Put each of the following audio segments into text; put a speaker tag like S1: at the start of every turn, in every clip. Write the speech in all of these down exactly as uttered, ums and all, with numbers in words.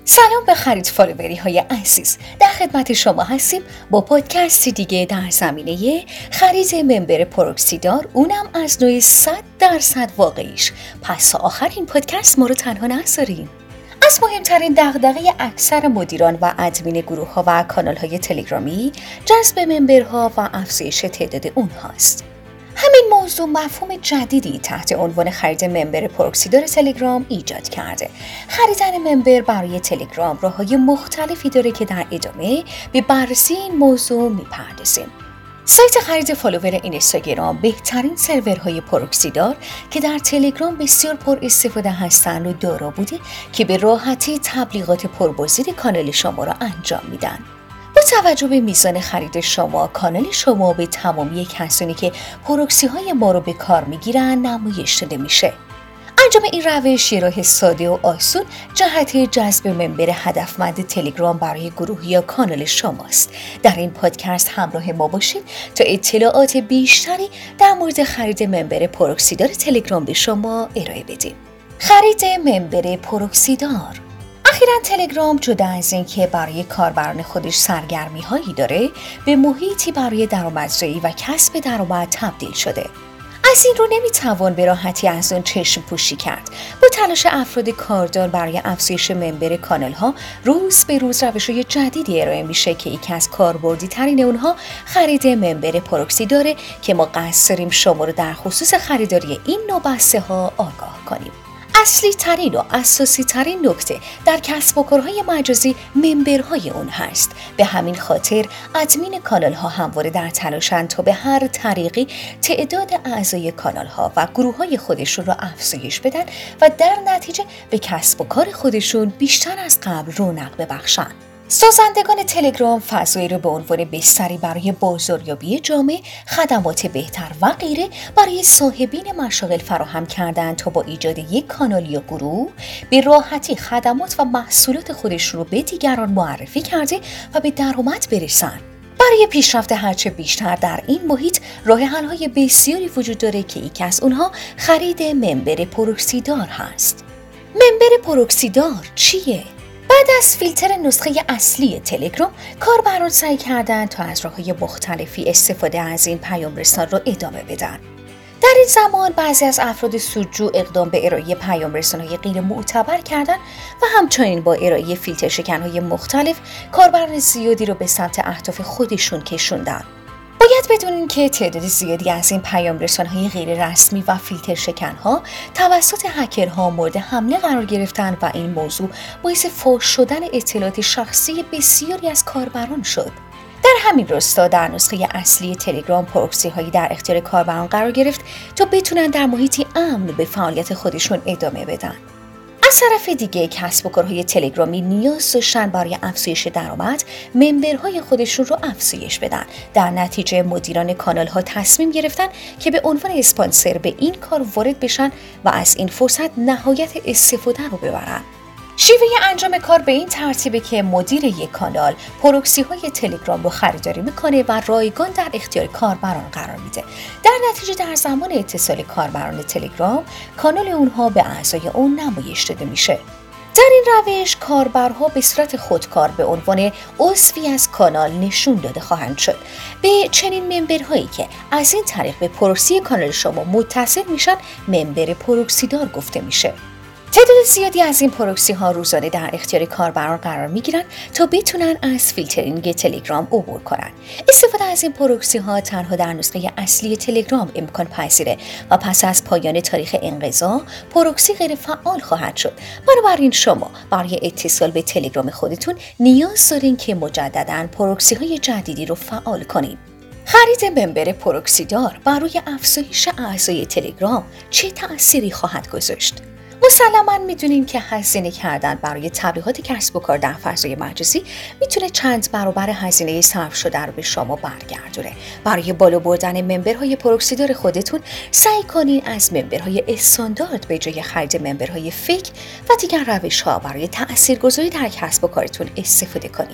S1: سلام به خرید فالووری های عزیز، در خدمت شما هستیم با پادکستی دیگه در زمینه خرید ممبر پروکسیدار، اونم از نوع صد درصد واقعیش. پس تا آخر این پادکست ما رو تنها نذارین. از مهمترین دغدغه اکثر مدیران و ادمین گروه ها و کانال های تلگرامی جذب ممبرها و افزایش تعداد اونهاست. همین موضوع مفهوم جدیدی تحت عنوان خرید ممبر پروکسیدار تلگرام ایجاد کرده. خریدن ممبر برای تلگرام راه‌های مختلفی داره که در ادامه به بررسی این موضوع میپردازیم. سایت خرید فالوور اینستاگرام بهترین سرورهای پروکسیدار که در تلگرام بسیار پر استفاده هستند و دارا بوده که به راحتی تبلیغات پربازدید کانال شما را انجام میدن. با توجه به میزان خرید شما، کانال شما به تمامی کسانی که پروکسی های ما رو به کار میگیرن نمایش داده میشه. انجام این روش یه راه ساده و آسون جهت جذب ممبر هدفمند تلگرام برای گروه یا کانال شماست. در این پادکست همراه ما باشید تا اطلاعات بیشتری در مورد خرید ممبر پروکسیدار تلگرام به شما ارائه بدیم. خرید ممبر پروکسیدار. اخیراً تلگرام جدا از این که برای کاربران خودش سرگرمی هایی داره، به محیطی برای درآمدزایی و کسب درآمد تبدیل شده. از این رو نمیتوان به راحتی از اون چشم پوشی کرد. با تلاش افراد کاردار برای افزایش ممبر کانال ها، روز به روز روش‌های جدیدی ارائه میشه که یکی از کاربردی ترین اونها خرید ممبر پروکسی داره که ما قصد داریم شما رو در خصوص خریداری این نوع بسته ها آگاه کنیم. اصلی ترین و اساسی ترین نکته در کسب و کارهای مجازی ممبرهای اون هست. به همین خاطر ادمین کانال ها همواره در تلاشن تا به هر طریقی تعداد اعضای کانال ها و گروه های خودشون را افزایش بدن و در نتیجه به کسب و کار خودشون بیشتر از قبل رونق ببخشن. سازندگان تلگرام فضایی رو به عنوان بستری برای بازاریابی جامع، خدمات بهتر و غیره برای صاحبین مشاغل فراهم کردن تا با ایجاد یک کانال یا گروه به راحتی خدمات و محصولات خودشون رو به دیگران معرفی کرده و به درآمد برسن. برای پیشرفت هرچه بیشتر در این محیط راه حل‌های بسیاری وجود داره که یکی از اونها خرید ممبر پروکسیدار هست. ممبر پروکسیدار چیه؟ بعد از فیلتر نسخه اصلی تلگرام، کاربران سعی کردن تا از راه‌های مختلفی استفاده از این پیام رسان را ادامه بدن. در این زمان بعضی از افراد سودجو اقدام به ارائه پیام رسان‌های غیر معتبر کردند و همچنین با ارائه فیلتر شکن‌های مختلف کاربران زیادی را به سمت اهداف خودشون کشوندن. باید بدونین که تعداد زیادی از این پیام رسان‌های غیر رسمی و فیلتر شکن‌ها توسط هکرها مورد حمله قرار گرفتن و این موضوع باعث فاش شدن اطلاعات شخصی بسیاری از کاربران شد. در همین راستا در نسخه اصلی تلگرام پروکسی هایی در اختیار کاربران قرار گرفت تا بتونن در محیطی امن به فعالیت خودشون ادامه بدن. از طرف دیگه کسب و کارهای تلگرامی نیاز داشتن برای افزایش درآمد ممبرهای خودشون رو افزایش بدن. در نتیجه مدیران کانال ها تصمیم گرفتن که به عنوان اسپانسر به این کار وارد بشن و از این فرصت نهایت استفاده رو ببرن. شیوه انجام کار به این ترتیبه که مدیر یک کانال پروکسی های تلگرام رو خریداری میکنه و رایگان در اختیار کاربران قرار میده. در نتیجه در زمان اتصال کاربران تلگرام، کانال اونها به اعضای اون نمایش داده میشه. در این روش کاربرها به صورت خودکار به عنوان عضوی از کانال نشون داده خواهند شد. به چنین ممبرهایی که از این طریق به پروکسی کانال شما متصل میشن ممبر پروکسیدار گفته میشه. تعداد زیادی از این پروکسی ها روزانه در اختیار کاربران قرار می گیرن تا بتونن از فیلترینگ تلگرام عبور کنن. استفاده از این پروکسی ها تنها در نسخه اصلی تلگرام امکان پذیره و پس از پایان تاریخ انقضا پروکسی غیر فعال خواهد شد. بنابراین شما برای اتصال به تلگرام خودتون نیاز دارین که مجدداً پروکسی های جدیدی رو فعال کنین. خرید ممبر پروکسیدار برای افزایش اعضای تلگرام چه تأثیری خواهد گذاشت؟ مسلماً میدونیم که هزینه کردن برای تبلیغات کسب و کار در فضای مجازی میتونه چند برابر هزینه صرف شده رو به شما برگردونه. برای بالا بردن ممبرهای پروکسیدار خودتون سعی کنین از ممبرهای استاندارد به جای خرید ممبرهای فیک و دیگر روش‌ها برای تاثیرگذاری در کسب و کارتون استفاده کنین.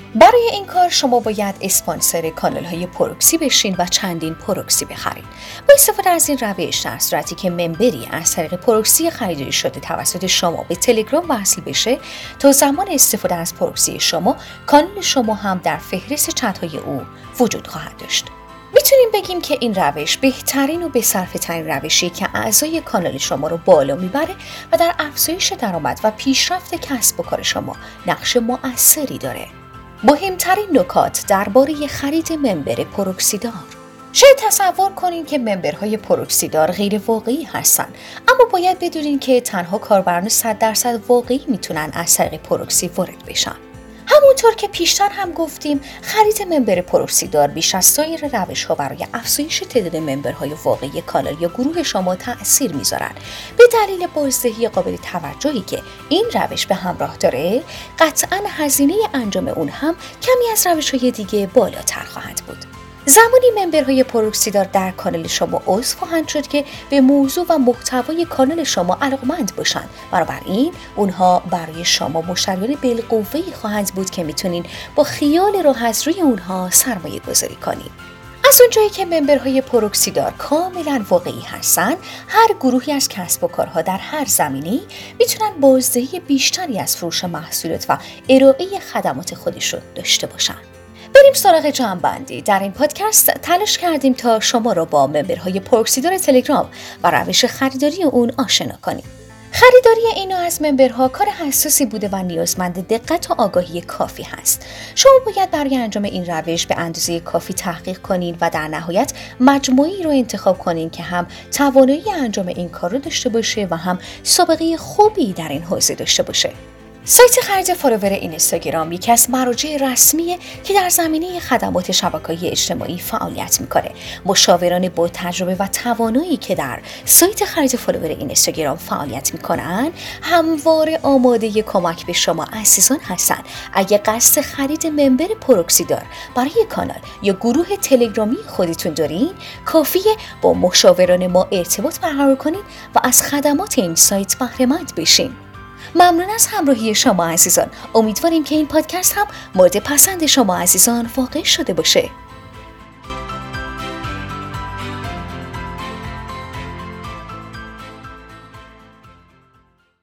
S1: برای این کار شما باید اسپانسر کانال های پروکسی بشین و چندین پروکسی بخرید. با استفاده از این روش، در صورتی که ممبری از طریق پروکسی خریداری شده توسط شما به تلگرام وصل بشه، تا زمان استفاده از پروکسی شما، کانال شما هم در فهرست چت های او وجود خواهد داشت. میتونیم بگیم که این روش بهترین و بصرفه ترین روشی که اعضای کانال شما رو بالا میبره و در افزایش درآمد و پیشرفت کسب و کار شما نقش مؤثری داره. مهمترین نکات درباره خرید ممبر پروکسیدار. شاید تصور کنین که ممبرهای پروکسیدار غیر واقعی هستن، اما باید بدونین که تنها کاربران صد درصد واقعی میتونن از طریق پروکسی وارد بشن. همونطور که پیشتر هم گفتیم، خرید ممبر پروکسیدار بیش از سایر روش‌ها برای افزایش تعداد ممبرهای واقعی کانال یا گروه شما تأثیر میذارن. به دلیل بازدهی قابل توجهی که این روش به همراه داره، قطعاً هزینه انجام اون هم کمی از روش‌های دیگه بالاتر خواهد بود. زمانی ممبرهای پروکسیدار در کانال شما عضو خواهند شد که به موضوع و محتوای کانال شما علاقه‌مند باشند. بنابراین اونها برای شما مشتریان بالقوه‌ای خواهند بود که میتونین با خیال راحت روی اونها سرمایه گذاری کنین. از اونجایی که ممبرهای پروکسیدار کاملا واقعی هستن، هر گروهی از کسب و کارها در هر زمینه‌ای میتونن بازدهی بیشتری از فروش محصولات و ارائه خدمات خودشون داشته باشن. بریم سراغ جمع‌بندی. در این پادکست تلاش کردیم تا شما را با ممبرهای پروکسیدار تلگرام و روش خریداری اون آشنا کنیم. خریداری اینو از ممبرها کار حساسی بوده و نیازمند دقت و آگاهی کافی هست. شما باید برای انجام این روش به اندازه کافی تحقیق کنین و در نهایت مجموعی رو انتخاب کنین که هم توانایی انجام این کار رو داشته باشه و هم سابقه خوبی در این حوزه داشته باشه. سایت خرید فالوور اینستاگرام یکی از مراجع رسمیه که در زمینه خدمات شبکه‌ای اجتماعی فعالیت میکنه. مشاوران با تجربه و توانایی که در سایت خرید فالوور اینستاگرام فعالیت میکنن همواره آماده کمک به شما عزیزان هستن. اگه قصد خرید ممبر پروکسیدار برای کانال یا گروه تلگرامی خودتون دارین، کافیه با مشاوران ما ارتباط برقرار کنین و از خدمات این سایت بهره مند بشین. ممنون از همراهی شما عزیزان. امیدواریم که این پادکست هم مورد پسند شما عزیزان واقع شده باشه.